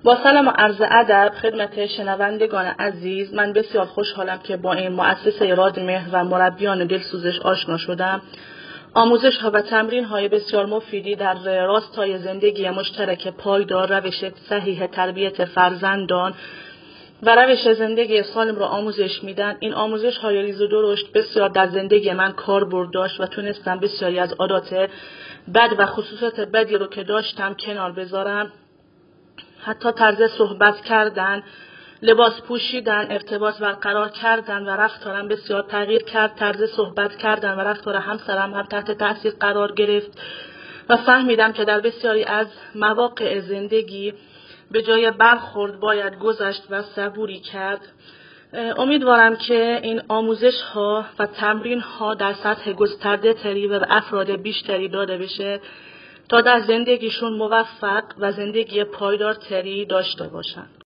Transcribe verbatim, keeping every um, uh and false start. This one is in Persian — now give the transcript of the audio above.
با سلام و عرض ادب خدمت شنوندگان عزیز، من بسیار خوشحالم که با این مؤسسه رادمهر و مربیان دلسوزش آشنا شدم. آموزش ها و تمرین های بسیار مفیدی در راستای زندگی مشترک پایدار، روش صحیح تربیت فرزندان و روش زندگی سالم را آموزش میدن. این آموزش های ریز و درشت بسیار در زندگی من کاربرد داشت و تونستم بسیاری از عادات بد و خصوصات بدی رو که داشتم کنار بذارم. حتی طرز صحبت کردن، لباس پوشیدن، ارتباط برقرار کردن و رفتارم بسیار تغییر کرد. طرز صحبت کردن و رفتار همسرم هم تحت تاثیر قرار گرفت و فهمیدم که در بسیاری از مواقع زندگی به جای برخورد باید گذشت و صبوری کرد. امیدوارم که این آموزش ها و تمرین ها در سطح گسترده تری و افراد بیشتری داده بشه تا در زندگیشون موفق و زندگی پایدار تری داشته باشن.